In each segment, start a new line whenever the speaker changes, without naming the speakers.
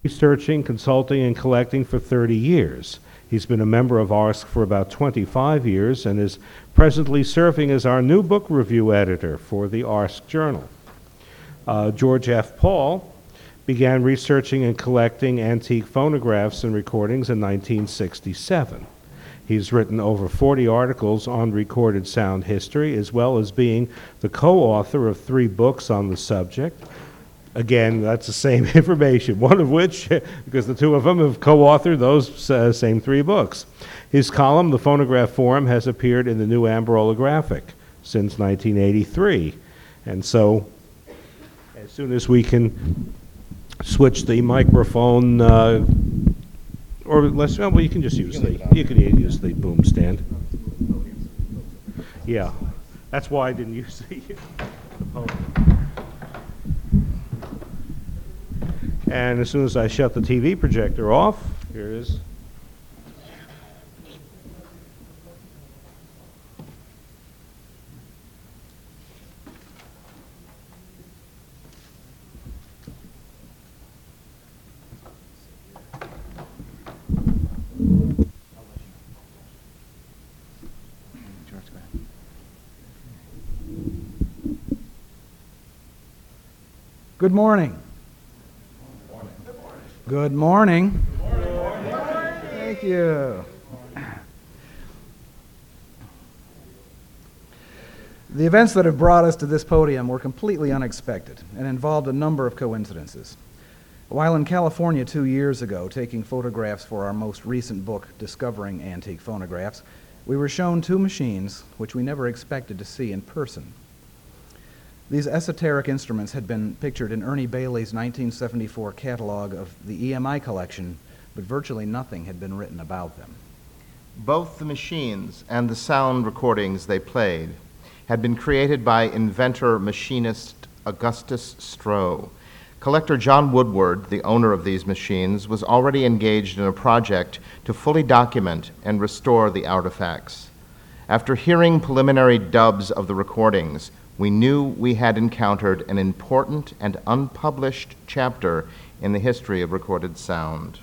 researching, consulting, and collecting for 30 years. He's been a member of ARSC for about 25 years and is presently serving as our new book review editor for the ARSC Journal. George F. Paul began researching and collecting antique phonographs and recordings in 1967. He's written over 40 articles on recorded sound history, as well as being the co-author of 3 books on the subject. Again, that's the same information, one of which, because the 2 of them have co-authored those same 3 books. His column, The Phonograph Forum, has appeared in the New Amberolographic since 1983. And so, as soon as we can switch the microphone, or let's, well, you can just use the boom stand. Yeah, that's why I didn't use the podium. And as soon as I shut the TV projector off, here it is.
Good morning. Good morning.
Good morning.
Thank you. The events that have brought us to this podium were completely unexpected and involved a number of coincidences. While in California 2 years ago, taking photographs for our most recent book, Discovering Antique Phonographs, we were shown 2 machines which we never expected to see in person. These esoteric instruments had been pictured in Ernie Bailey's 1974 catalog of the EMI collection, but virtually nothing had been written about them.
Both the machines and the sound recordings they played had been created by inventor-machinist Augustus Stroh. Collector John Woodward, the owner of these machines, was already engaged in a project to fully document and restore the artifacts. After hearing preliminary dubs of the recordings, we knew we had encountered an important and unpublished chapter in the history of recorded sound.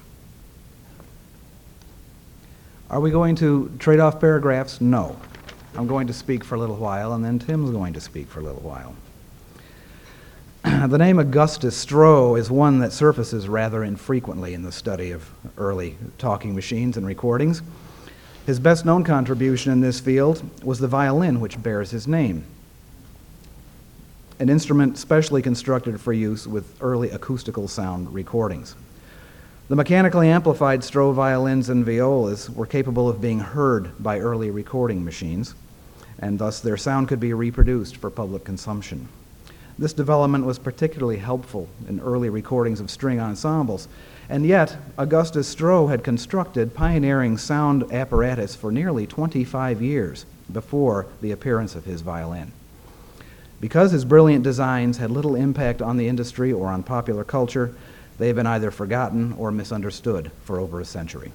Are we going to trade off paragraphs? No. I'm going to speak for a little while, and then Tim's going to speak for a little while. The name Augustus Stroh is one that surfaces rather infrequently in the study of early talking machines and recordings. His best-known contribution in this field was the violin which bears his name, an instrument specially constructed for use with early acoustical sound recordings. The mechanically amplified Stroh violins and violas were capable of being heard by early recording machines, and thus their sound could be reproduced for public consumption. This development was particularly helpful in early recordings of string ensembles, and yet Augustus Stroh had constructed pioneering sound apparatus for nearly 25 years before the appearance of his violin. Because his brilliant designs had little impact on the industry or on popular culture, they have been either forgotten or misunderstood for over a century.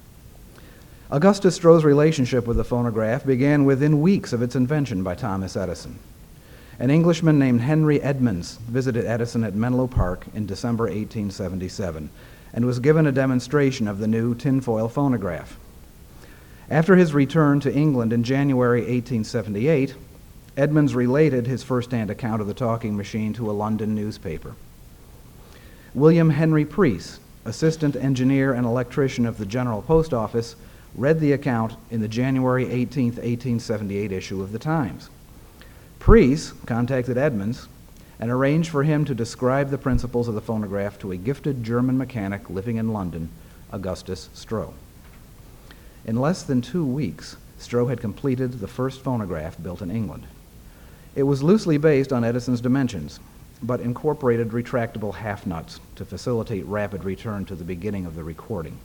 Augustus Stroh's relationship with the phonograph began within weeks of its invention by Thomas Edison. An Englishman named Henry Edmonds visited Edison at Menlo Park in December 1877 and was given a demonstration of the new tinfoil phonograph. After his return to England in January 1878, Edmonds related his first-hand account of the talking machine to a London newspaper. William Henry Preece, assistant engineer and electrician of the General Post Office, read the account in the January 18, 1878 issue of the Times. Preece contacted Edmonds and arranged for him to describe the principles of the phonograph to a gifted German mechanic living in London, Augustus Stroh. In less than 2 weeks, Stroh had completed the first phonograph built in England. It was loosely based on Edison's dimensions, but incorporated retractable half-nuts to facilitate rapid return to the beginning of the recording.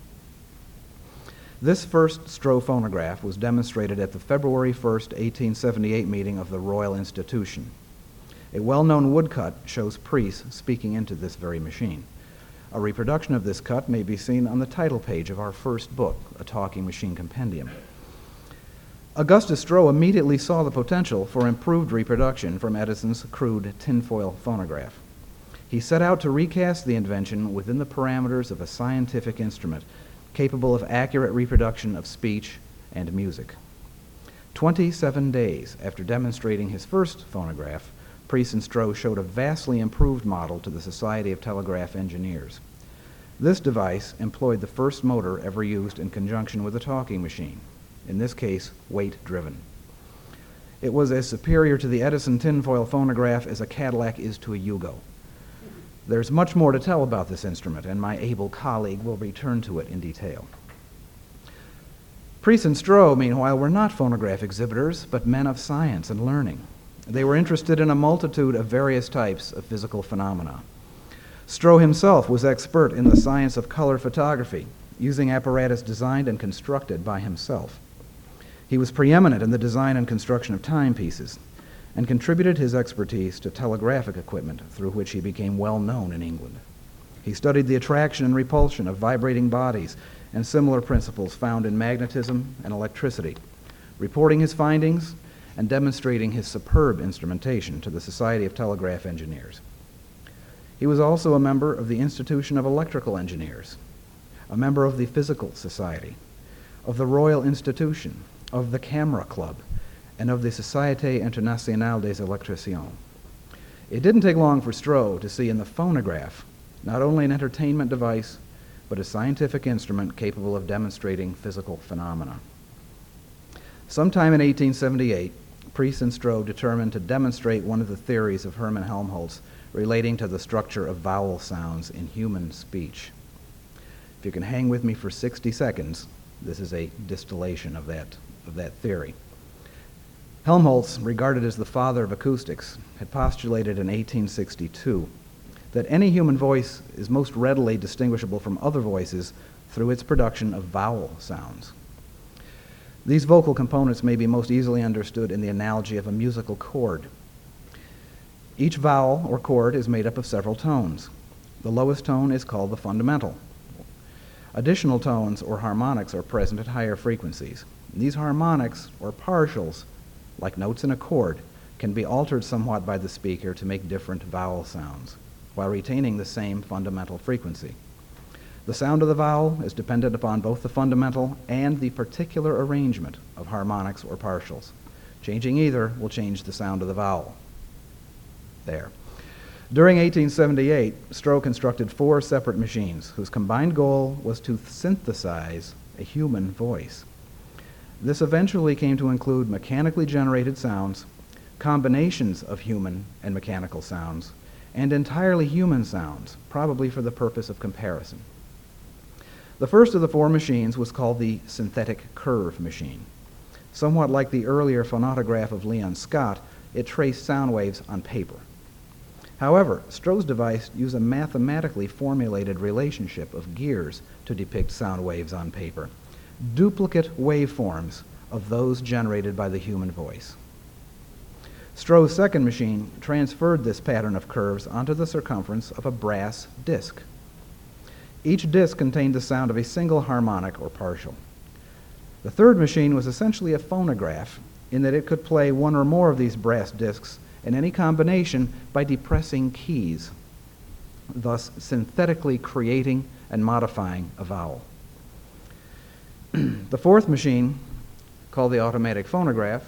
This first Stroh phonograph was demonstrated at the February 1st, 1878 meeting of the Royal Institution. A well-known woodcut shows Preece speaking into this very machine. A reproduction of this cut may be seen on the title page of our first book, A Talking Machine Compendium. Augustus Stroh immediately saw the potential for improved reproduction from Edison's crude tinfoil phonograph. He set out to recast the invention within the parameters of a scientific instrument capable of accurate reproduction of speech and music. 27 days after demonstrating his first phonograph, Preece and Stroh showed a vastly improved model to the Society of Telegraph Engineers. This device employed the first motor ever used in conjunction with a talking machine, in this case, weight-driven. It was as superior to the Edison tinfoil phonograph as a Cadillac is to a Yugo. There's much more to tell about this instrument, and my able colleague will return to it in detail. Preece and Stroh, meanwhile, were not phonograph exhibitors, but men of science and learning. They were interested in a multitude of various types of physical phenomena. Stroh himself was expert in the science of color photography, using apparatus designed and constructed by himself. He was preeminent in the design and construction of timepieces, and contributed his expertise to telegraphic equipment through which he became well known in England. He studied the attraction and repulsion of vibrating bodies and similar principles found in magnetism and electricity, reporting his findings and demonstrating his superb instrumentation to the Society of Telegraph Engineers. He was also a member of the Institution of Electrical Engineers, a member of the Physical Society, of the Royal Institution, of the Camera Club, and of the Société Internationale des Électriciens. It didn't take long for Stroh to see in the phonograph not only an entertainment device, but a scientific instrument capable of demonstrating physical phenomena. Sometime in 1878, Preece and Stroh determined to demonstrate one of the theories of Hermann Helmholtz relating to the structure of vowel sounds in human speech. If you can hang with me for 60 seconds, this is a distillation of that theory. Helmholtz, regarded as the father of acoustics, had postulated in 1862 that any human voice is most readily distinguishable from other voices through its production of vowel sounds. These vocal components may be most easily understood in the analogy of a musical chord. Each vowel or chord is made up of several tones. The lowest tone is called the fundamental. Additional tones or harmonics are present at higher frequencies. These harmonics or partials, like notes in a chord, can be altered somewhat by the speaker to make different vowel sounds, while retaining the same fundamental frequency. The sound of the vowel is dependent upon both the fundamental and the particular arrangement of harmonics or partials. Changing either will change the sound of the vowel. There. During 1878, Stroh constructed 4 separate machines whose combined goal was to synthesize a human voice. This eventually came to include mechanically generated sounds, combinations of human and mechanical sounds, and entirely human sounds, probably for the purpose of comparison. The first of the 4 machines was called the synthetic curve machine. Somewhat like the earlier phonautograph of Leon Scott, it traced sound waves on paper. However, Stroh's device used a mathematically formulated relationship of gears to depict sound waves on paper, duplicate waveforms of those generated by the human voice. Stroh's second machine transferred this pattern of curves onto the circumference of a brass disc. Each disc contained the sound of a single harmonic or partial. The third machine was essentially a phonograph in that it could play one or more of these brass discs in any combination by depressing keys, thus synthetically creating and modifying a vowel. The fourth machine, called the automatic phonograph,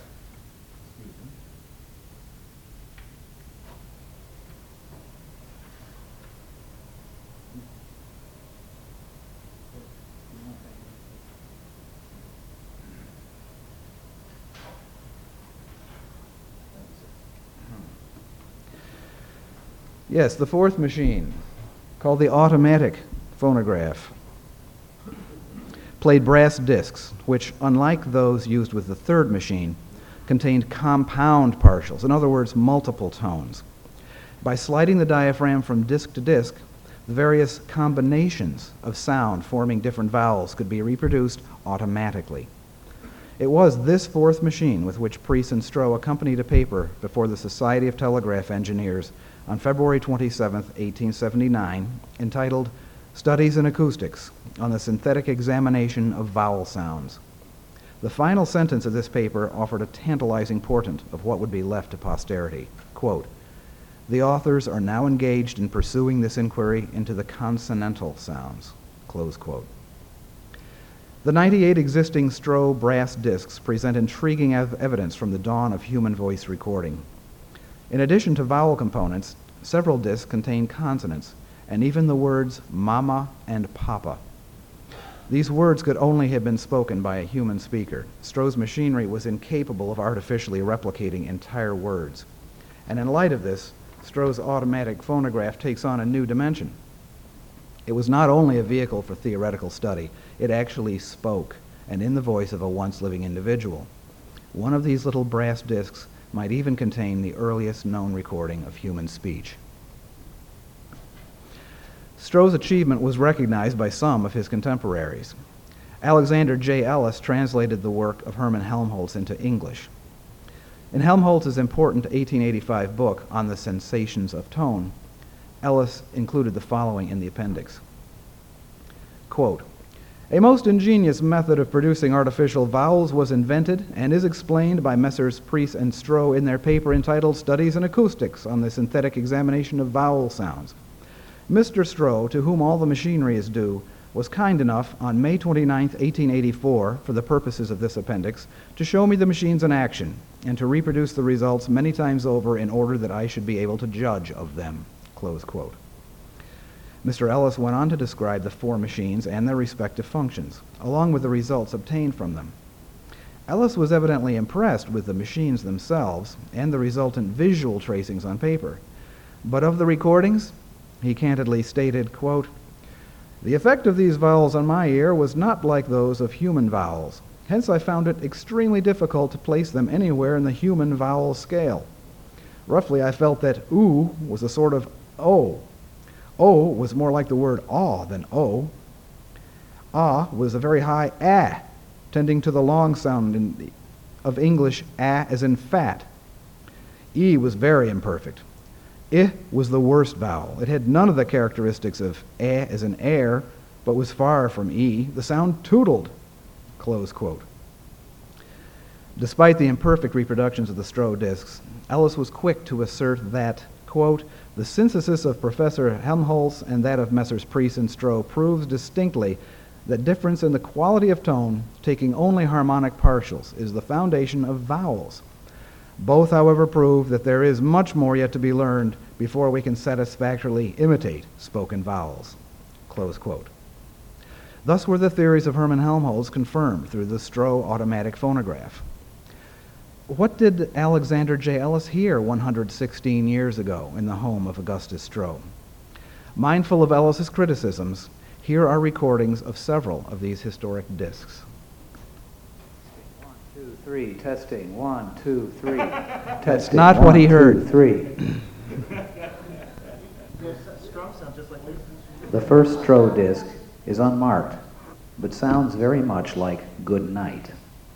Yes, the fourth machine, called the automatic phonograph, played brass discs, which, unlike those used with the third machine, contained compound partials, in other words, multiple tones. By sliding the diaphragm from disc to disc, the various combinations of sound forming different vowels could be reproduced automatically. It was this fourth machine with which Preece and Stroh accompanied a paper before the Society of Telegraph Engineers on February 27, 1879, entitled Studies in Acoustics on the Synthetic Examination of Vowel Sounds. The final sentence of this paper offered a tantalizing portent of what would be left to posterity. Quote, The authors are now engaged in pursuing this inquiry into the consonantal sounds, close quote. The 98 existing Stroh brass discs present intriguing evidence from the dawn of human voice recording. In addition to vowel components, several discs contain consonants, and even the words mama and papa. These words could only have been spoken by a human speaker. Stroh's machinery was incapable of artificially replicating entire words. And in light of this, Stroh's automatic phonograph takes on a new dimension. It was not only a vehicle for theoretical study, it actually spoke, and in the voice of a once living individual. One of these little brass discs might even contain the earliest known recording of human speech. Stroh's achievement was recognized by some of his contemporaries. Alexander J. Ellis translated the work of Hermann Helmholtz into English. In Helmholtz's important 1885 book On the Sensations of Tone, Ellis included the following in the appendix. Quote, "A most ingenious method of producing artificial vowels was invented and is explained by Messrs. Preece and Stroh in their paper entitled Studies in Acoustics on the Synthetic Examination of Vowel Sounds. Mr. Stroh, to whom all the machinery is due, was kind enough on May 29, 1884, for the purposes of this appendix, to show me the machines in action and to reproduce the results many times over in order that I should be able to judge of them." Close quote. Mr. Ellis went on to describe the four machines and their respective functions, along with the results obtained from them. Ellis was evidently impressed with the machines themselves and the resultant visual tracings on paper. But of the recordings, he candidly stated, quote, "The effect of these vowels on my ear was not like those of human vowels. Hence I found it extremely difficult to place them anywhere in the human vowel scale. Roughly, I felt that oo was a sort of o. O was more like the word aw than o. Ah was a very high ah, tending to the long sound of English ah as in fat. E was very imperfect. I was the worst vowel. It had none of the characteristics of eh as in air, but was far from E. The sound tootled." Close quote. Despite the imperfect reproductions of the Stroh discs, Ellis was quick to assert that, quote, "The synthesis of Professor Helmholtz and that of Messrs. Preece and Stroh proves distinctly that difference in the quality of tone, taking only harmonic partials, is the foundation of vowels. Both, however, prove that there is much more yet to be learned before we can satisfactorily imitate spoken vowels." Close quote. Thus were the theories of Hermann Helmholtz confirmed through the Stroh automatic phonograph. What did Alexander J. Ellis hear 116 years ago in the home of Augustus Stroh? Mindful of Ellis's criticisms, here are recordings of several of these historic discs.
1, 2, 3, testing. 1, 2, 3.
That's not what he heard.
3. The first Stroh disc is unmarked, but sounds very much like "good night."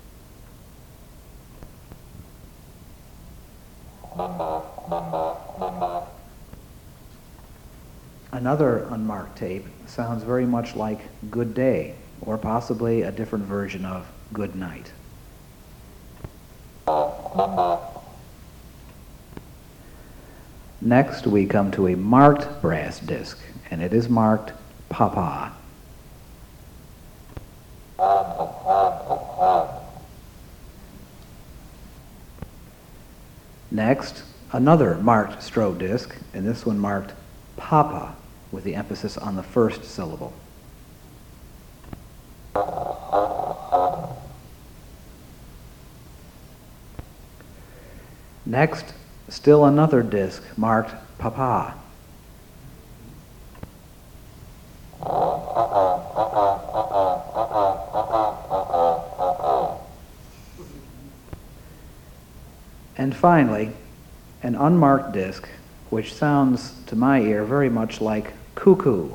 Another unmarked tape sounds very much like "good day," or possibly a different version of "good night." Next, we come to a marked brass disc, and it is marked Papa. Next, another marked Stroh disc, and this one marked Papa, with the emphasis on the first syllable. Next, still another disc marked Papa. And finally, an unmarked disc, which sounds to my ear very much like cuckoo.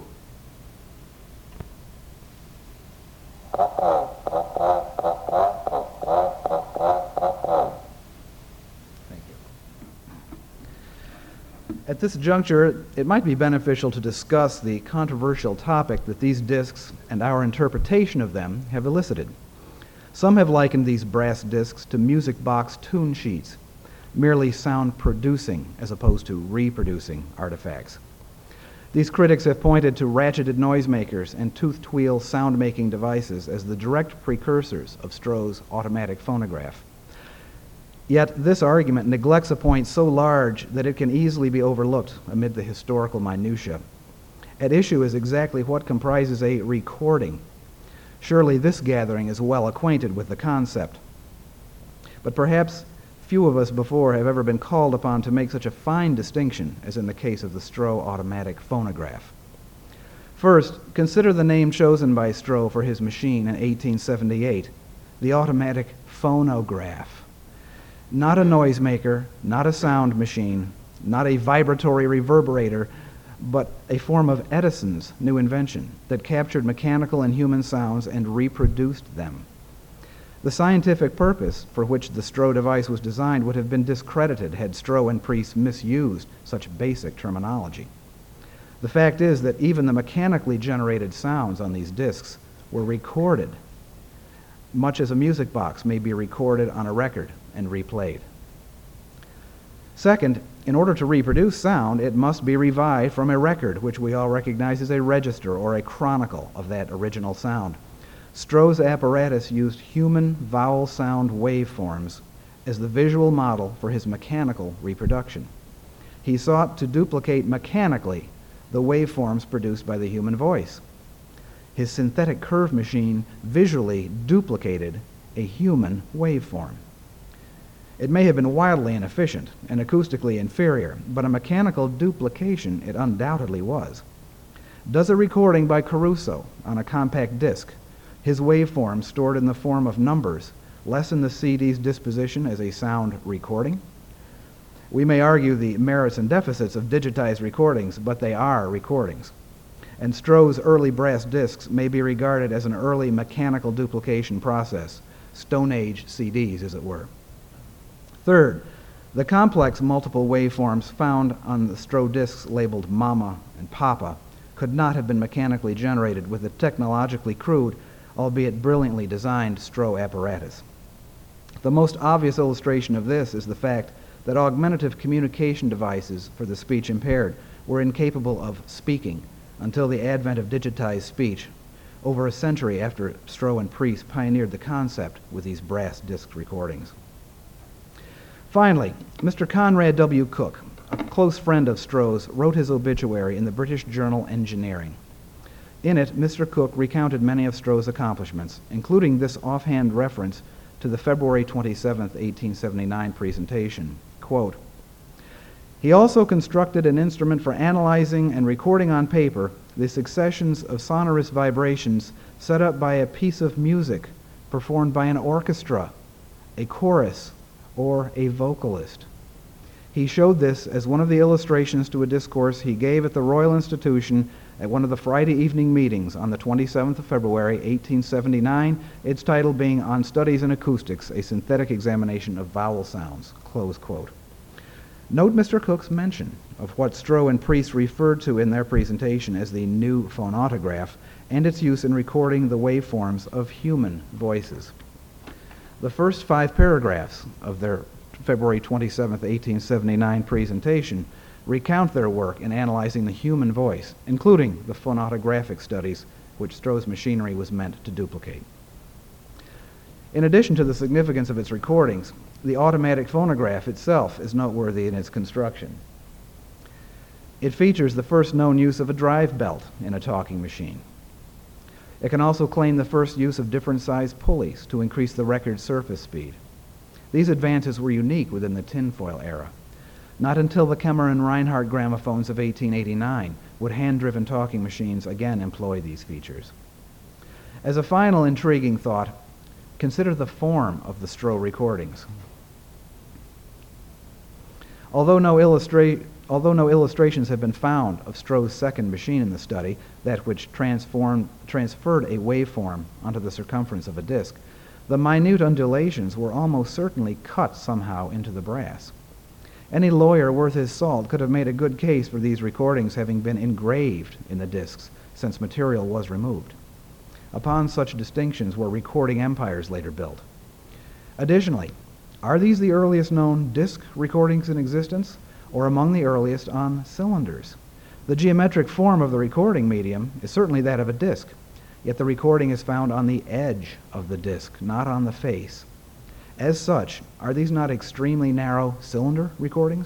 At this juncture, it might be beneficial to discuss the controversial topic that these discs and our interpretation of them have elicited. Some have likened these brass discs to music box tune sheets. merely sound-producing as opposed to reproducing artifacts. These critics have pointed to ratcheted noisemakers and toothed wheel sound-making devices as the direct precursors of Stroh's automatic phonograph. Yet this argument neglects a point so large that it can easily be overlooked amid the historical minutiae. At issue is exactly what comprises a recording. Surely this gathering is well acquainted with the concept. But perhaps few of us before have ever been called upon to make such a fine distinction as in the case of the Stroh automatic phonograph. First, consider the name chosen by Stroh for his machine in 1878, the automatic phonograph. Not a noisemaker, not a sound machine, not a vibratory reverberator, but a form of Edison's new invention that captured mechanical and human sounds and reproduced them. The scientific purpose for which the Stroh device was designed would have been discredited had Stroh and Priest misused such basic terminology. The fact is that even the mechanically generated sounds on these discs were recorded, much as a music box may be recorded on a record and replayed. Second, in order to reproduce sound, it must be revived from a record, which we all recognize as a register or a chronicle of that original sound. Stroh's apparatus used human vowel sound waveforms as the visual model for his mechanical reproduction. He sought to duplicate mechanically the waveforms produced by the human voice. His synthetic curve machine visually duplicated a human waveform. It may have been wildly inefficient and acoustically inferior, but a mechanical duplication it undoubtedly was. Does a recording by Caruso on a compact disc, his waveform stored in the form of numbers, lessen the CD's disposition as a sound recording? We may argue the merits and deficits of digitized recordings, but they are recordings. And Stroh's early brass discs may be regarded as an early mechanical duplication process, Stone Age CDs, as it were. Third, the complex multiple waveforms found on the Stroh discs labeled Mama and Papa could not have been mechanically generated with a technologically crude, albeit brilliantly designed Stroh apparatus. The most obvious illustration of this is the fact that augmentative communication devices for the speech impaired were incapable of speaking until the advent of digitized speech, over a century after Stroh and Priest pioneered the concept with these brass disc recordings. Finally, Mr. Conrad W. Cook, a close friend of Stroh's, wrote his obituary in the British journal Engineering. In it, Mr. Cook recounted many of Stroh's accomplishments, including this offhand reference to the February 27, 1879 presentation. Quote, "He also constructed an instrument for analyzing and recording on paper the successions of sonorous vibrations set up by a piece of music performed by an orchestra, a chorus, or a vocalist. He showed this as one of the illustrations to a discourse he gave at the Royal Institution at one of the Friday evening meetings on the 27th of February, 1879, its title being On Studies in Acoustics, a Synthetic Examination of Vowel Sounds." Close quote. Note Mr. Cook's mention of what Stroh and Priest referred to in their presentation as the new phonautograph and its use in recording the waveforms of human voices. The first 5 paragraphs of their February 27, 1879 presentation recount their work in analyzing the human voice, including the phonautographic studies which Stroh's machinery was meant to duplicate. In addition to the significance of its recordings, the automatic phonograph itself is noteworthy in its construction. It features the first known use of a drive belt in a talking machine. It can also claim the first use of different sized pulleys to increase the record surface speed. These advances were unique within the tinfoil era. Not until the Kemmer and Reinhardt gramophones of 1889 would hand-driven talking machines again employ these features. As a final intriguing thought, consider the form of the Stroh recordings. Although no illustrations have been found of Stroh's second machine in the study, that which transferred a waveform onto the circumference of a disc, the minute undulations were almost certainly cut somehow into the brass. Any lawyer worth his salt could have made a good case for these recordings having been engraved in the discs, since material was removed. Upon such distinctions were recording empires later built. Additionally, Are these the earliest known disc recordings in existence, or among the earliest on cylinders? The geometric form of the recording medium is certainly that of a disc, yet the recording is found on the edge of the disc, not on the face. As such, are these not extremely narrow cylinder recordings?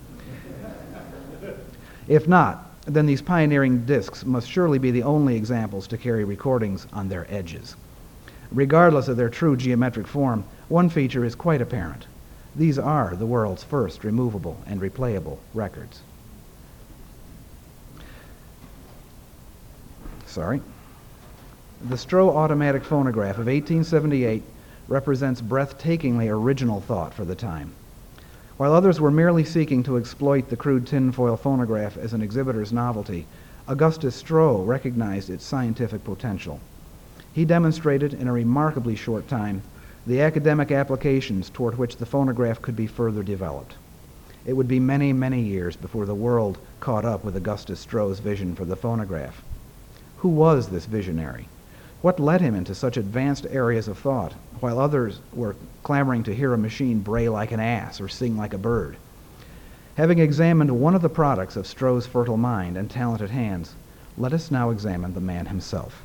If not, then these pioneering discs must surely be the only examples to carry recordings on their edges. Regardless of their true geometric form, one feature is quite apparent. These are the world's first removable and replayable records. The Stroh automatic phonograph of 1878 represents breathtakingly original thought for the time. While others were merely seeking to exploit the crude tinfoil phonograph as an exhibitor's novelty, Augustus Stroh recognized its scientific potential. He demonstrated in a remarkably short time the academic applications toward which the phonograph could be further developed. It would be many, many years before the world caught up with Augustus Stroh's vision for the phonograph. Who was this visionary? What led him into such advanced areas of thought, while others were clamoring to hear a machine bray like an ass or sing like a bird? Having examined one of the products of Stroh's fertile mind and talented hands, let us now examine the man himself.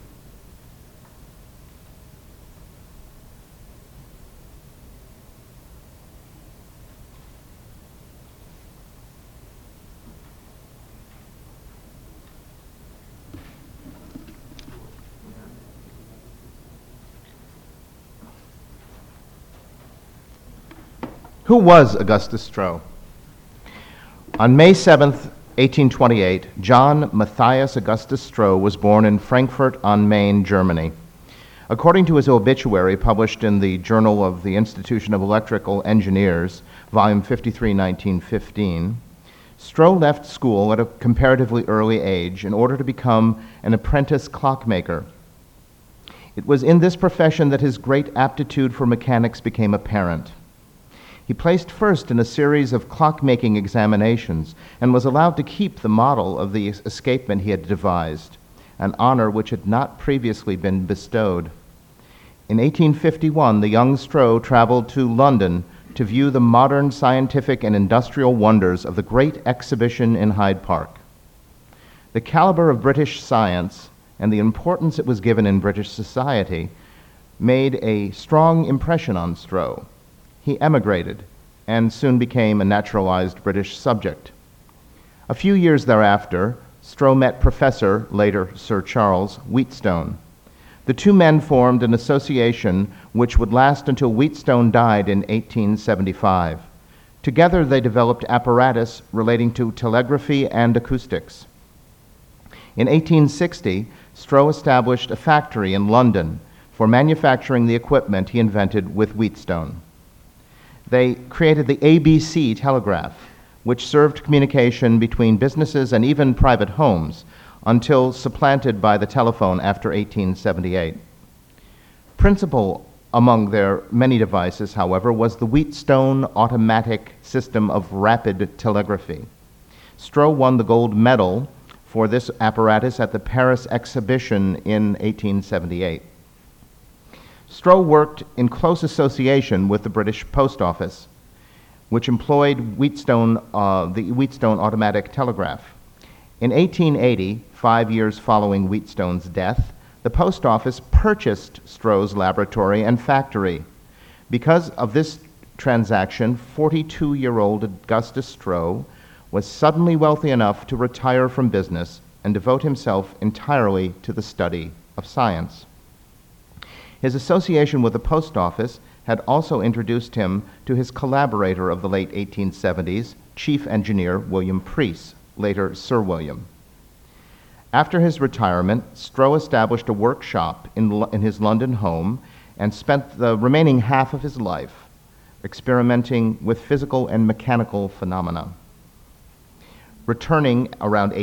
Who was Augustus Stroh? On May 7th, 1828, John Matthias Augustus Stroh was born in Frankfurt on Main, Germany. According to his obituary published in the Journal of the Institution of Electrical Engineers, volume 53, 1915, Stroh left school at a comparatively early age in order to become an apprentice clockmaker. It was in this profession that his great aptitude for mechanics became apparent. He placed first in a series of clockmaking examinations and was allowed to keep the model of the escapement he had devised, an honor which had not previously been bestowed. In 1851, the young Stroh traveled to London to view the modern scientific and industrial wonders of the Great Exhibition in Hyde Park. The caliber of British science and the importance it was given in British society made a strong impression on Stroh. He emigrated and soon became a naturalized British subject. A few years thereafter, Stroh met Professor, later Sir Charles, Wheatstone. The two men formed an association which would last until Wheatstone died in 1875. Together they developed apparatus relating to telegraphy and acoustics. In 1860, Stroh established a factory in London for manufacturing the equipment he invented with Wheatstone. They created the ABC telegraph, which served communication between businesses and even private homes, until supplanted by the telephone after 1878. Principal among their many devices, however, was the Wheatstone automatic system of rapid telegraphy. Stroh won the gold medal for this apparatus at the Paris exhibition in 1878. Stroh worked in close association with the British Post Office, which employed the Wheatstone automatic telegraph. In 1880, 5 years following Wheatstone's death, the Post Office purchased Stroh's laboratory and factory. Because of this transaction, 42-year-old Augustus Stroh was suddenly wealthy enough to retire from business and devote himself entirely to the study of science. His association with the Post Office had also introduced him to his collaborator of the late 1870s, Chief Engineer William Preece, later Sir William. After his retirement, Stroh established a workshop in his London home and spent the remaining half of his life experimenting with physical and mechanical phenomena. Returning around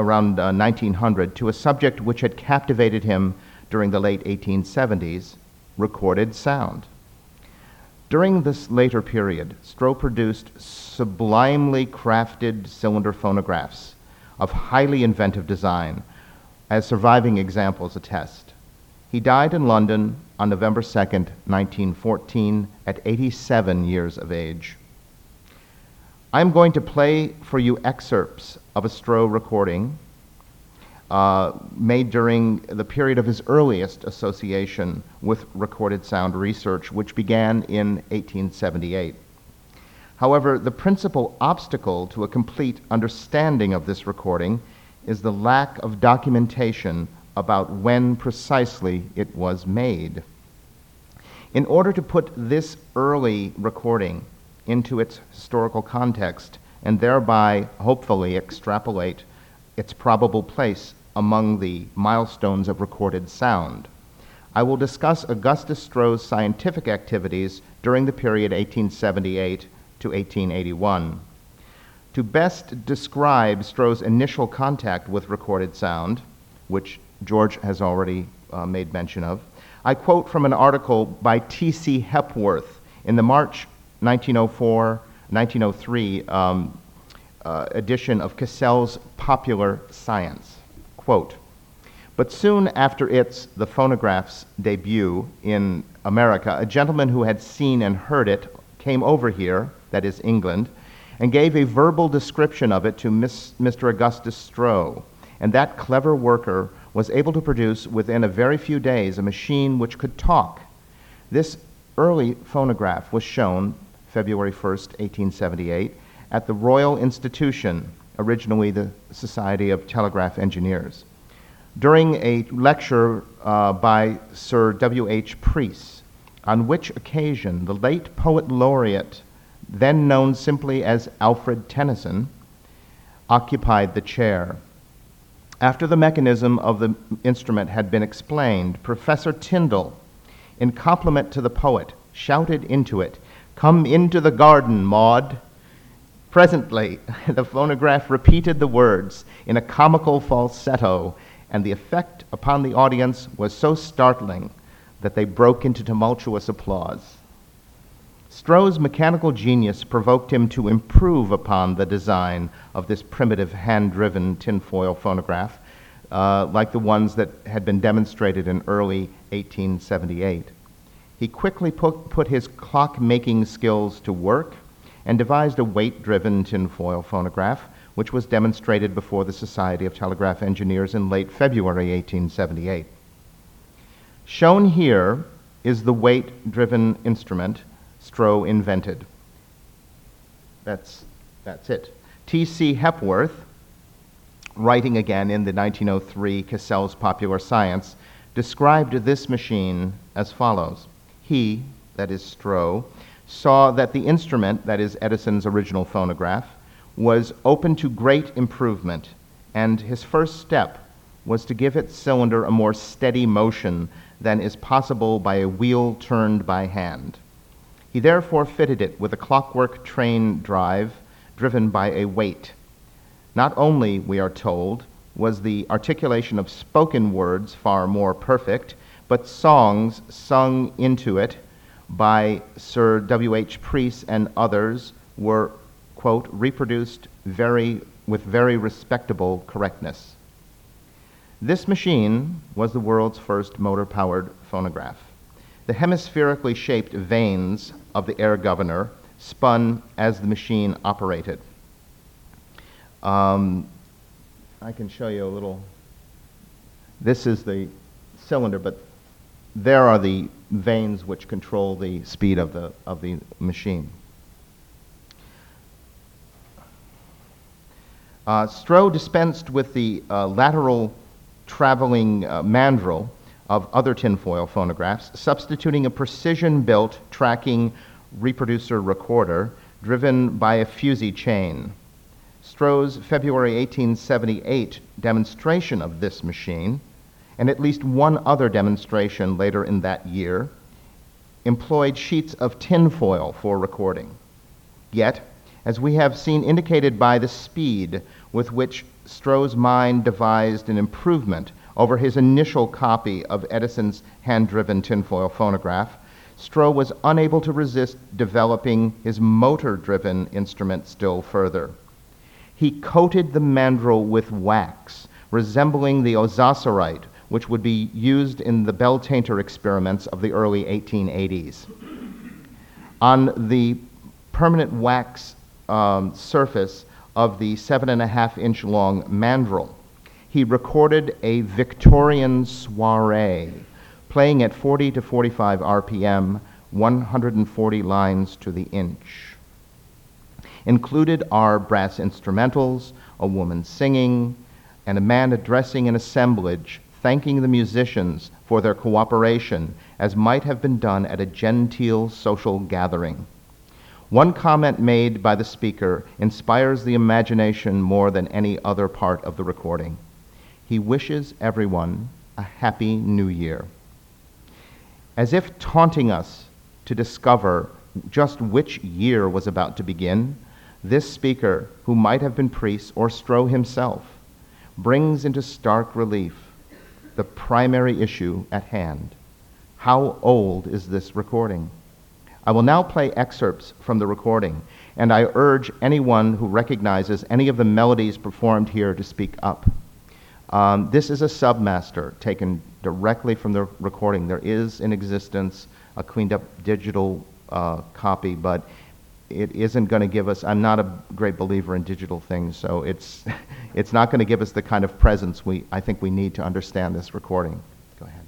1900 to a subject which had captivated him during the late 1870s, recorded sound. During this later period, Stroh produced sublimely crafted cylinder phonographs of highly inventive design, as surviving examples attest. He died in London on November 2nd, 1914, at 87 years of age. I'm going to play for you excerpts of a Stroh recording made during the period of his earliest association with recorded sound research, which began in 1878. However, the principal obstacle to a complete understanding of this recording is the lack of documentation about when precisely it was made. In order to put this early recording into its historical context and thereby hopefully extrapolate its probable place among the milestones of recorded sound, I will discuss Augustus Stroh's scientific activities during the period 1878 to 1881. To best describe Stroh's initial contact with recorded sound, which George has already made mention of, I quote from an article by T.C. Hepworth in the March 1904-1903 edition of Cassell's Popular Science. Quote, "But soon after the phonograph's debut in America, a gentleman who had seen and heard it came over here, that is England, and gave a verbal description of it to Mr. Augustus Stroh, and that clever worker was able to produce within a very few days a machine which could talk. This early phonograph was shown February 1st, 1878, at the Royal Institution, originally the Society of Telegraph Engineers, during a lecture by Sir W.H. Preece, on which occasion the late poet laureate, then known simply as Alfred Tennyson, occupied the chair. After the mechanism of the instrument had been explained, Professor Tyndall, in compliment to the poet, shouted into it, 'Come into the garden, Maud.' Presently, the phonograph repeated the words in a comical falsetto, and the effect upon the audience was so startling that they broke into tumultuous applause. Stroh's mechanical genius provoked him to improve upon the design of this primitive hand-driven tinfoil phonograph, like the ones that had been demonstrated in early 1878. He quickly put his clock-making skills to work and devised a weight-driven tinfoil phonograph, which was demonstrated before the Society of Telegraph Engineers in late February 1878. Shown here is the weight-driven instrument Stroh invented. That's it. T.C. Hepworth, writing again in the 1903 Cassell's Popular Science, described this machine as follows. He, that is Stroh, saw that the instrument, that is Edison's original phonograph, was open to great improvement, and his first step was to give its cylinder a more steady motion than is possible by a wheel turned by hand. He therefore fitted it with a clockwork train drive driven by a weight. Not only, we are told, was the articulation of spoken words far more perfect, but songs sung into it by Sir W.H. Preece and others were, quote, reproduced with very respectable correctness. This machine was the world's first motor-powered phonograph. The hemispherically shaped vanes of the air governor spun as the machine operated. I can show you a little. This is the cylinder, but there are the vanes which control the speed of the machine. Stroh dispensed with the lateral traveling mandrel of other tinfoil phonographs, substituting a precision-built tracking reproducer recorder driven by a fusee chain. Stroh's February 1878 demonstration of this machine, and at least one other demonstration later in that year, employed sheets of tinfoil for recording. Yet, as we have seen indicated by the speed with which Stroh's mind devised an improvement over his initial copy of Edison's hand-driven tinfoil phonograph, Stroh was unable to resist developing his motor-driven instrument still further. He coated the mandrel with wax, resembling the ozocerite which would be used in the bell tainter experiments of the early 1880s. On the permanent wax surface of the 7.5-inch long mandrel, he recorded a Victorian soiree, playing at 40 to 45 RPM, 140 lines to the inch. Included are brass instrumentals, a woman singing, and a man addressing an assemblage, thanking the musicians for their cooperation, as might have been done at a genteel social gathering. One comment made by the speaker inspires the imagination more than any other part of the recording. He wishes everyone a happy new year. As if taunting us to discover just which year was about to begin, this speaker, who might have been priest or Stroh himself, brings into stark relief the primary issue at hand. How old is this recording? I will now play excerpts from the recording, and I urge anyone who recognizes any of the melodies performed here to speak up. This is a submaster taken directly from the recording. There is in existence a cleaned up digital copy, but it isn't going to give us, I'm not a great believer in digital things, so it's not going to give us the kind of presence I think we need to understand this recording. Go ahead.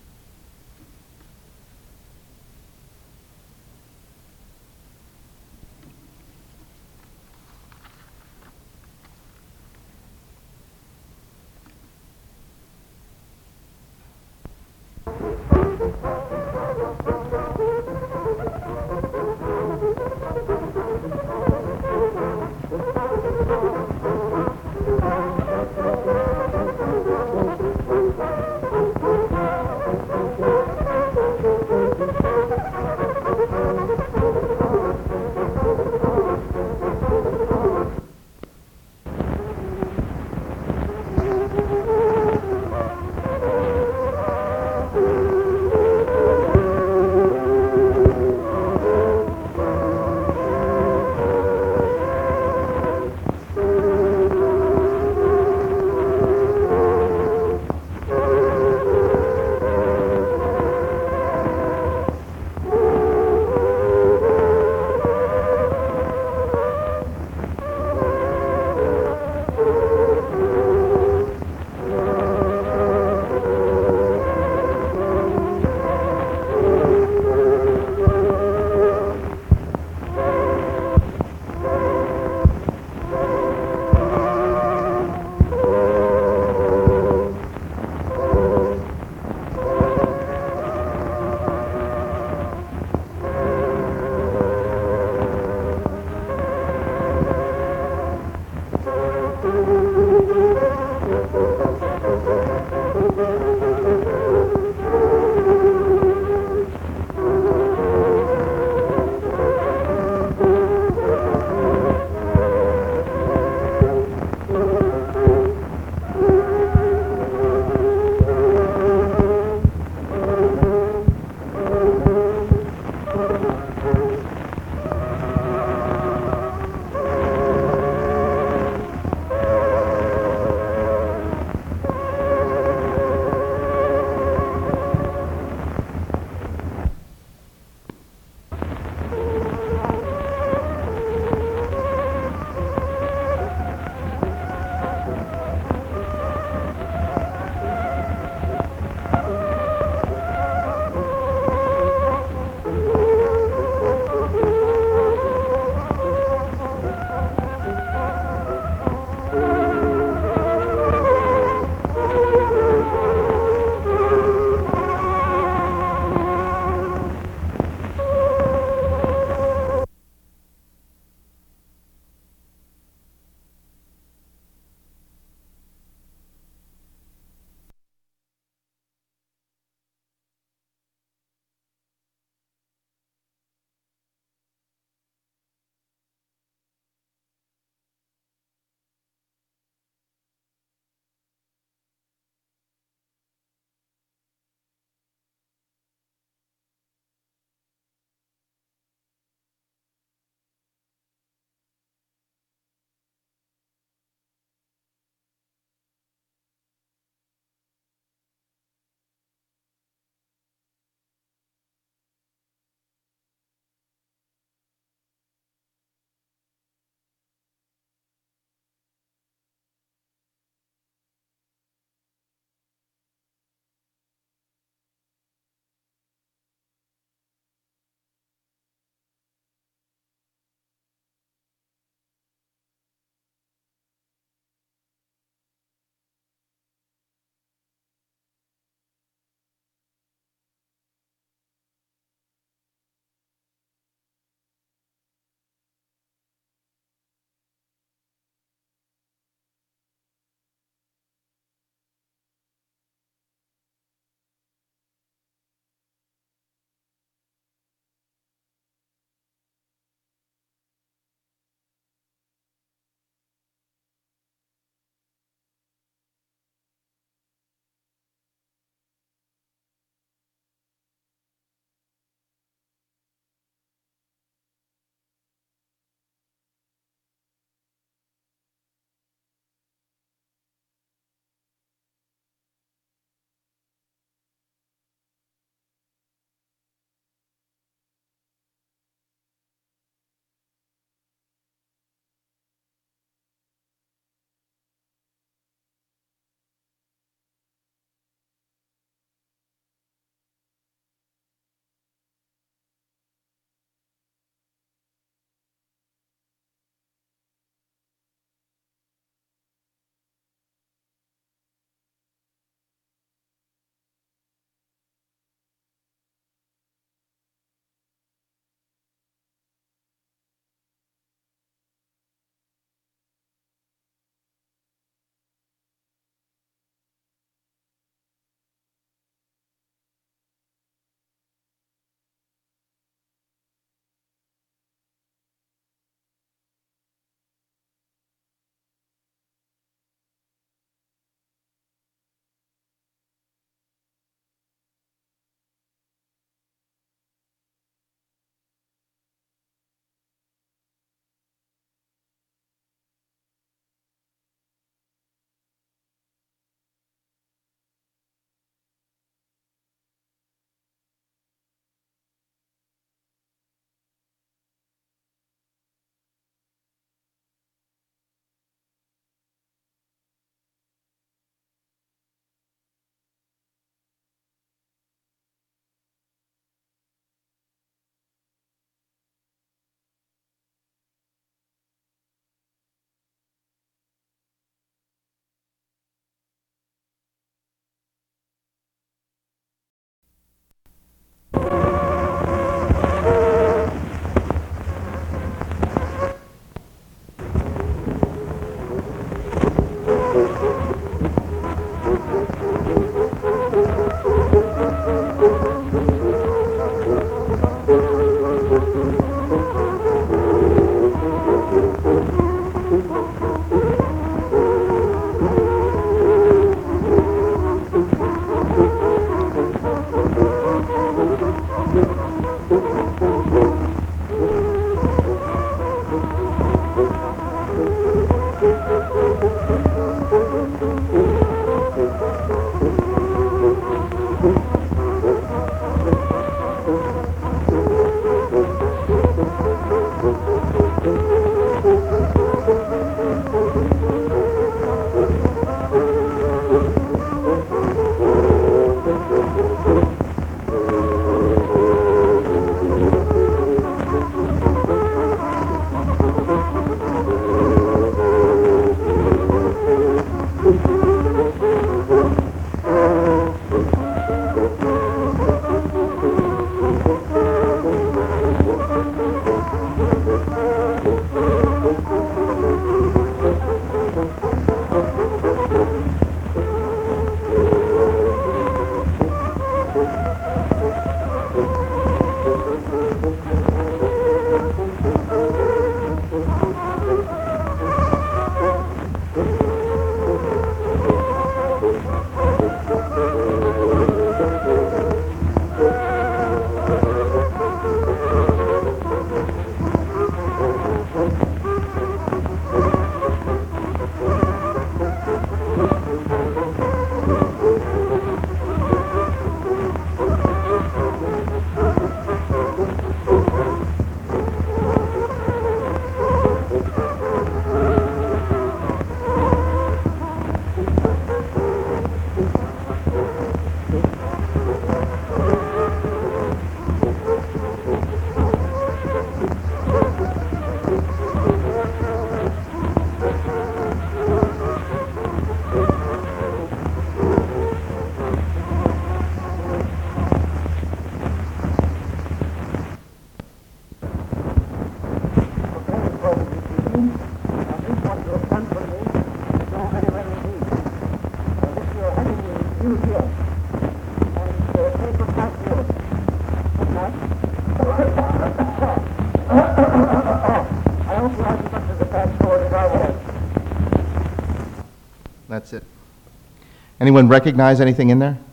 That's it. Anyone recognize anything in there?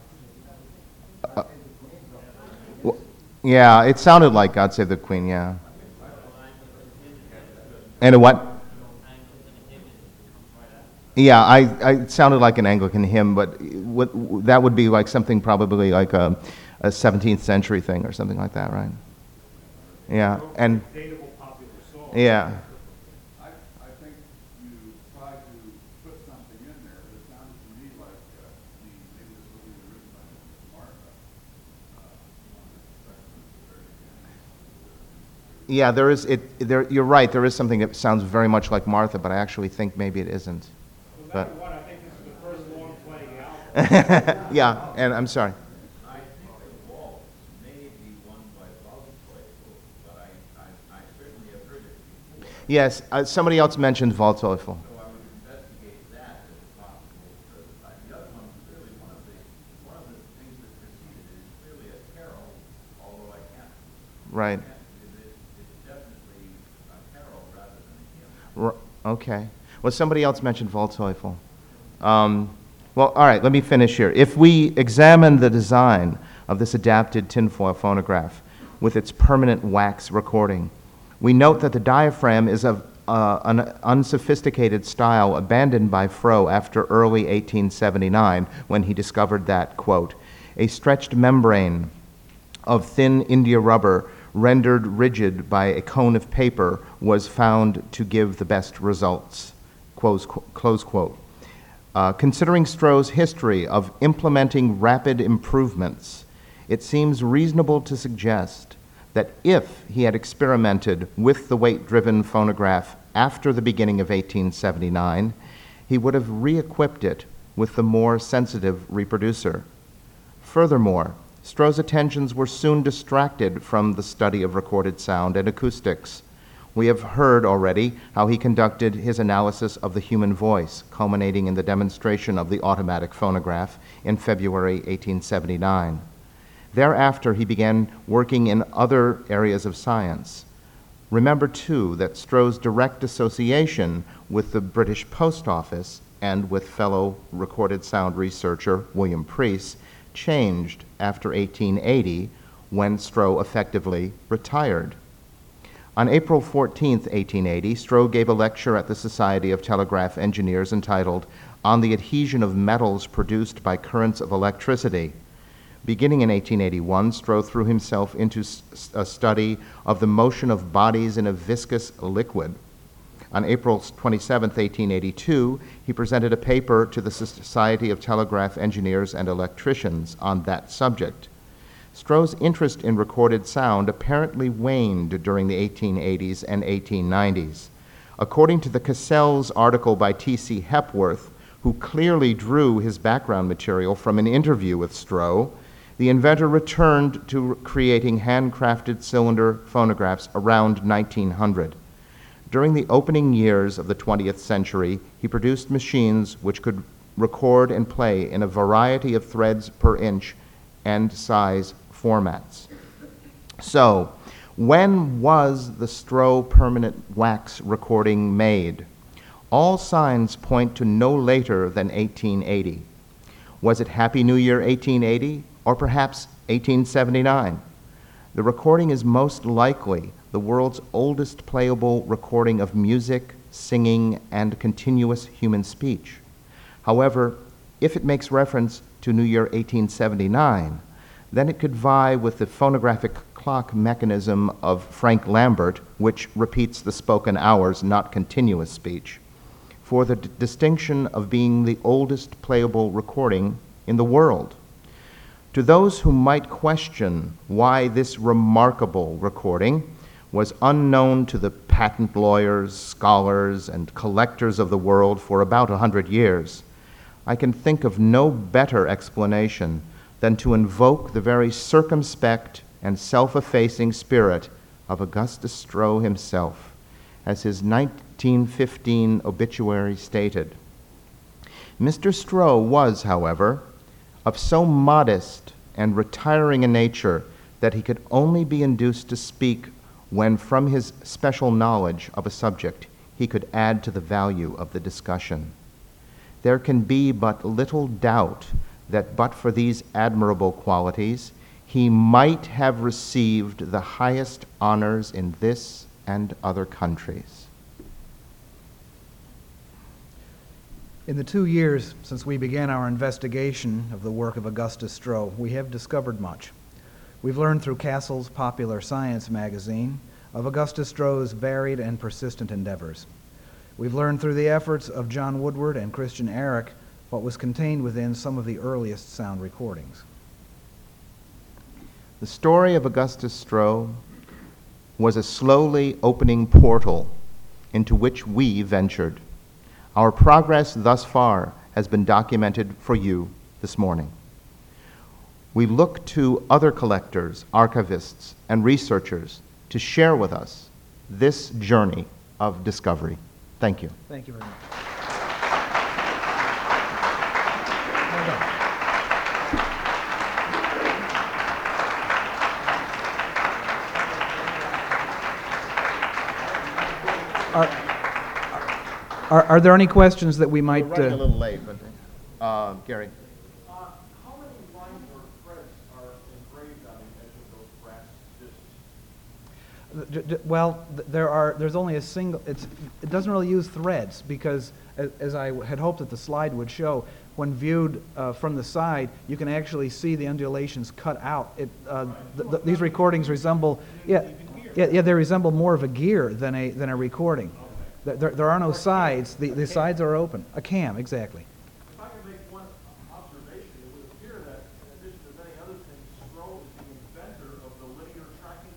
Yeah, it sounded like God Save the Queen, yeah. And a what? Yeah, it sounded like an Anglican hymn, but that would be like something probably like a 17th century thing or something like that, right? Yeah, and yeah.
I think you tried to put something in there that sounded to me like, maybe this was even written by Martha.
Yeah, there is. You're right. There is something that sounds very much like Martha, but I actually think maybe it isn't. But
I think this is the first long playing album.
yeah, and I'm sorry.
I think the waltz may be one by Waldteufel, but I certainly have heard it before.
Yes, somebody else mentioned Waldteufel.
So I would investigate that if possible. The other one, clearly one of the things that preceded it is clearly a carol, although I can't.
Right.
It's definitely a carol rather than a hymn.
Okay. Well, somebody else mentioned Waldteufel. Well, all right, let me finish here. If we examine the design of this adapted tinfoil phonograph with its permanent wax recording, we note that the diaphragm is of an unsophisticated style abandoned by Froh after early 1879 when he discovered that, quote, a stretched membrane of thin India rubber rendered rigid by a cone of paper was found to give the best results, close quote. Considering Stroh's history of implementing rapid improvements, it seems reasonable to suggest that if he had experimented with the weight-driven phonograph after the beginning of 1879, he would have re-equipped it with the more sensitive reproducer. Furthermore, Stroh's attentions were soon distracted from the study of recorded sound and acoustics. We have heard already how he conducted his analysis of the human voice, culminating in the demonstration of the automatic phonograph in February 1879. Thereafter, he began working in other areas of science. Remember, too, that Stroh's direct association with the British Post Office and with fellow recorded sound researcher William Preece changed after 1880, when Stroh effectively retired. On April 14, 1880, Stroh gave a lecture at the Society of Telegraph Engineers entitled On the Adhesion of Metals Produced by Currents of Electricity. Beginning in 1881, Stroh threw himself into a study of the motion of bodies in a viscous liquid. On April 27, 1882, he presented a paper to the Society of Telegraph Engineers and Electricians on that subject. Stroh's interest in recorded sound apparently waned during the 1880s and 1890s. According to the Cassell's article by T.C. Hepworth, who clearly drew his background material from an interview with Stroh, the inventor returned to creating handcrafted cylinder phonographs around 1900. During the opening years of the 20th century, he produced machines which could record and play in a variety of threads per inch and size formats. So, when was the Stroh permanent wax recording made? All signs point to no later than 1880. Was it Happy New Year 1880 or perhaps 1879? The recording is most likely the world's oldest playable recording of music, singing, and continuous human speech. However, if it makes reference to New Year 1879, then it could vie with the phonographic clock mechanism of Frank Lambert, which repeats the spoken hours, not continuous speech, for the distinction of being the oldest playable recording in the world. To those who might question why this remarkable recording was unknown to the patent lawyers, scholars, and collectors of the world for about 100 years, I can think of no better explanation than to invoke the very circumspect and self-effacing spirit of Augustus Stroh himself, as his 1915 obituary stated. Mr. Stroh was, however, of so modest and retiring a nature that he could only be induced to speak when, from his special knowledge of a subject, he could add to the value of the discussion. There can be but little doubt that but for these admirable qualities, he might have received the highest honors in this and other countries.
In the 2 years since we began our investigation of the work of Augustus Stroh, we have discovered much. We've learned through Castle's Popular Science magazine of Augustus Stroh's varied and persistent endeavors. We've learned through the efforts of John Woodward and Christian Eric what was contained within some of the earliest sound recordings.
The story of Augustus Stroh was a slowly opening portal into which we ventured. Our progress thus far has been documented for you this morning. We look to other collectors, archivists, and researchers to share with us this journey of discovery. Thank you.
Thank you very much. Are there any questions that we might...
We're running a little late, but Gary.
How many lines or threads are engraved on the edge of those brass discs?
Well, there's only a single, it doesn't really use threads because, as I had hoped that the slide would show, when viewed from the side, you can actually see the undulations cut out. These recordings resemble, they resemble more of a gear than a recording. There are no sides. The sides are open. A cam, exactly.
If I could make one observation, it would appear that, in addition to many other things, Stroh is the inventor of the linear tracking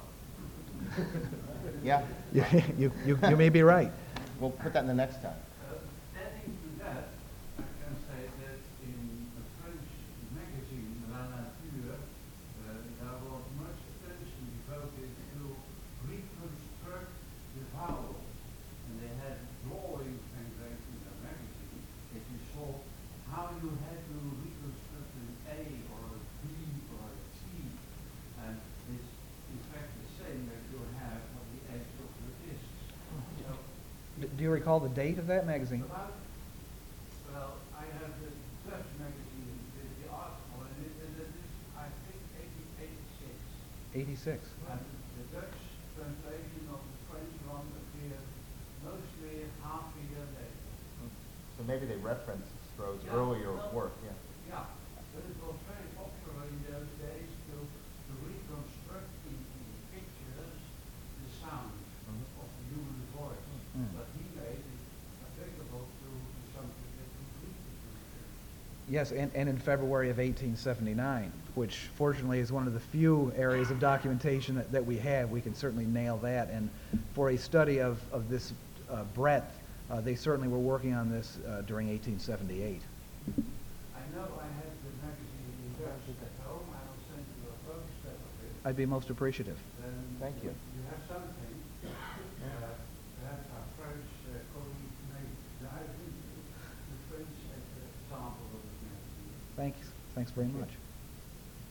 tone arc.
Yeah,
You may be right.
we'll put that in the next time.
Adding to that, I can say that in a French magazine, La Nature, there was much attention devoted to reconstruct the vowel. And they had drawings engraved in the magazine that you saw how you had to reconstruct an A or a B or a T. And it's in fact the same that you have on the edge of the discs. So,
Do you recall the date of that magazine?
well, I have the Dutch magazine, the article, and it is, I think, 86.
86.
And the Dutch translation of the French one appeared mostly half a year later.
So maybe they reference Stroh's
Yeah,
earlier
well,
work, yeah.
Yeah, but it was very popular in those days to reconstruct in pictures the sound of the human voice. But he made it applicable to something that completely different.
Yes, and in February of 1879, which fortunately is one of the few areas of documentation that we have. We can certainly nail that. And for a study of this breadth, they certainly were working on this during 1878.
I know I have the magazine in Dutch at home. I will send you a photograph of it.
I'd be most appreciative.
Then
Thank you.
You have something. Perhaps our French colleague may dive into the French example of the magazine.
Thanks very much.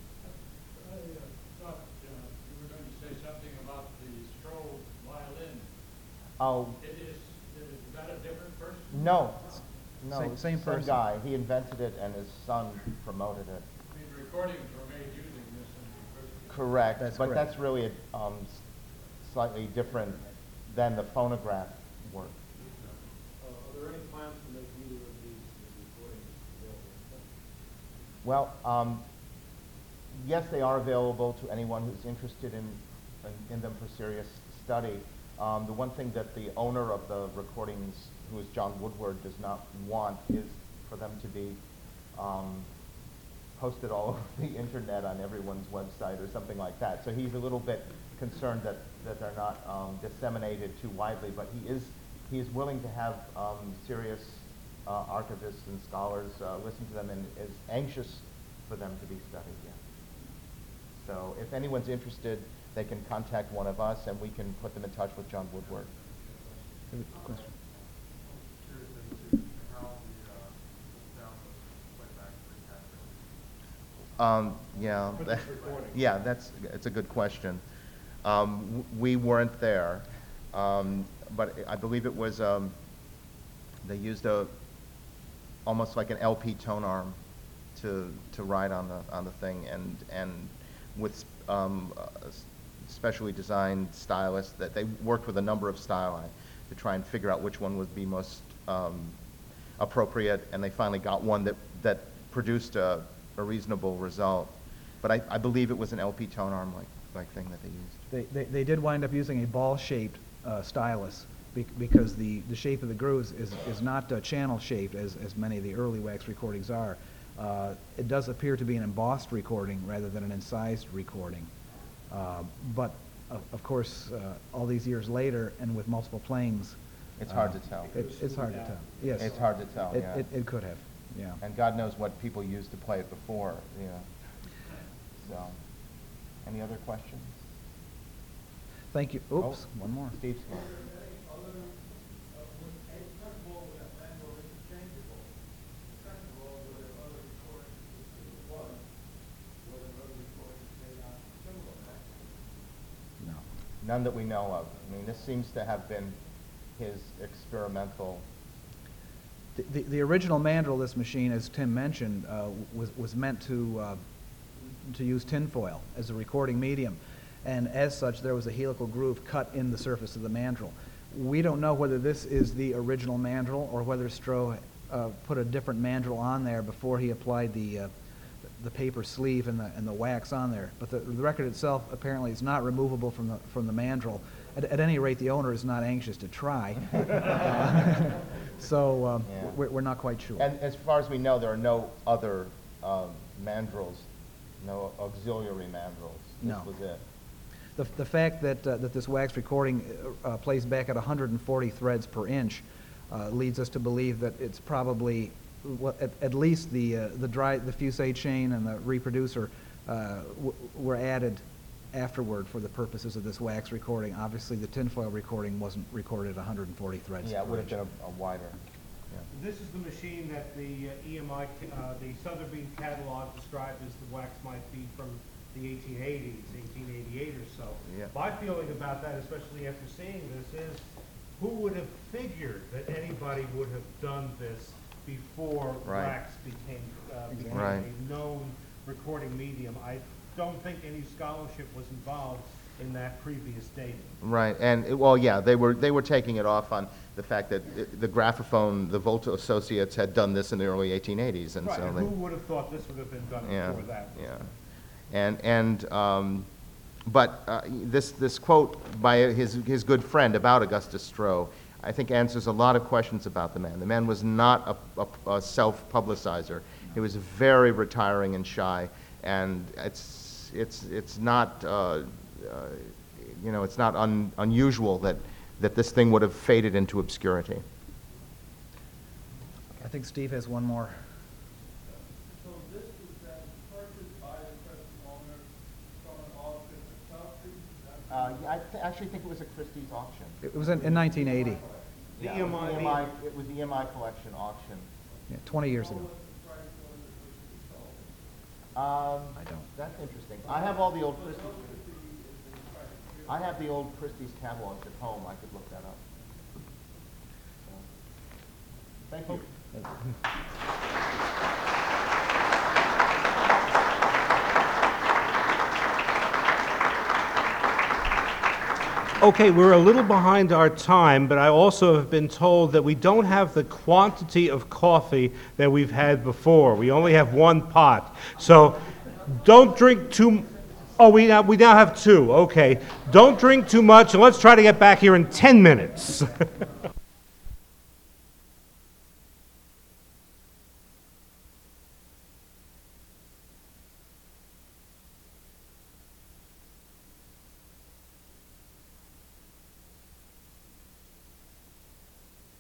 Oh,
Is that a different person?
no, no,
Same person.
guy. He invented it and his son promoted it.
I mean, recordings were made using this in the first.
Correct,
That's
but
correct.
that's really slightly different than the phonograph work.
Are there any plans to make either of these recordings available?
Well, yes, they are available to anyone who's interested in them for serious study. The one thing that the owner of the recordings, who is John Woodward, does not want is for them to be posted all over the internet on everyone's website or something like that. So he's a little bit concerned that they're not disseminated too widely, but he is willing to have serious archivists and scholars listen to them and is anxious for them to be studied. Yeah. So if anyone's interested, they can contact one of us and we can put them in touch with John Woodward.
Question.
Yeah, yeah, it's a good question. We weren't there, but I believe it was, they used almost like an LP tone arm to write on the thing, and with specially designed stylists that they worked with a number of styli to try and figure out which one would be most appropriate, and they finally got one that produced a reasonable result. But I believe it was an LP tone arm like thing that they used.
They did wind up using a ball-shaped stylus because the shape of the grooves is not channel-shaped as many of the early wax recordings are. It does appear to be an embossed recording rather than an incised recording. But, of course, all these years later and with multiple playings,
It's hard to tell.
it's hard to tell. Yes.
It's hard to tell, yeah.
It could have, yeah.
And God knows what people used to play it before, you know. So, any other questions?
Thank you. Oops,
Oh.
one more.
Steve's one.
No.
None that we know of. I mean, this seems to have been his experimental.
The original mandrel of this machine, as Tim mentioned, was meant to use tinfoil as a recording medium, and as such, there was a helical groove cut in the surface of the mandrel. We don't know whether this is the original mandrel or whether Stroh put a different mandrel on there before he applied the paper sleeve and the wax on there. But the record itself apparently is not removable from the mandrel. At any rate, the owner is not anxious to try. So
Yeah.
we're not quite sure.
And as far as we know, there are no other mandrels, no auxiliary mandrels. This
No.
was it.
The fact that this wax recording plays back at 140 threads per inch leads us to believe that it's probably at least the fusade chain and the reproducer were added afterward for the purposes of this wax recording. Obviously, the tinfoil recording wasn't recorded at 140 threads.
Yeah, it
per
would have
inch.
been a wider. Yeah.
This is the machine that the EMI, the Sotheby's catalog described as the wax might be from the 1880s, 1888 or so.
Yeah.
My feeling about that, especially after seeing this, is who would have figured that anybody would have done this before
Right.
wax became
Right.
a known recording medium? I don't think any scholarship was involved in that previous dating.
Right, and well, yeah, they were taking it off on the fact that the graphophone, the Volta Associates, had done this in the early 1880s, and
Right,
so
and
they,
who would have thought this would have been done
yeah,
before that?
yeah, but this quote by his good friend about Augustus Stroh, I think answers a lot of questions about the man. The man was not a self-publicizer. He was very retiring and shy, and it's not it's not unusual that this thing would have faded into obscurity.
I think Steve has one more.
So this was then purchased by the present owner from an auction at Sotheby's?
I actually think it was a Christie's auction.
It was in 1980,
The
Yeah, it was
EMI,
the EMI it was the EMI collection auction.
yeah, 20 years ago. I don't.
That's interesting. I have all the old Christie's. I have the old Christie's catalogs at home. I could look that up. Thank you.
Okay, we're a little behind our time, but I also have been told that we don't have the quantity of coffee that we've had before. We only have one pot. So don't drink too. Oh, we now have two. Okay. Don't drink too much, and let's try to get back here in 10 minutes.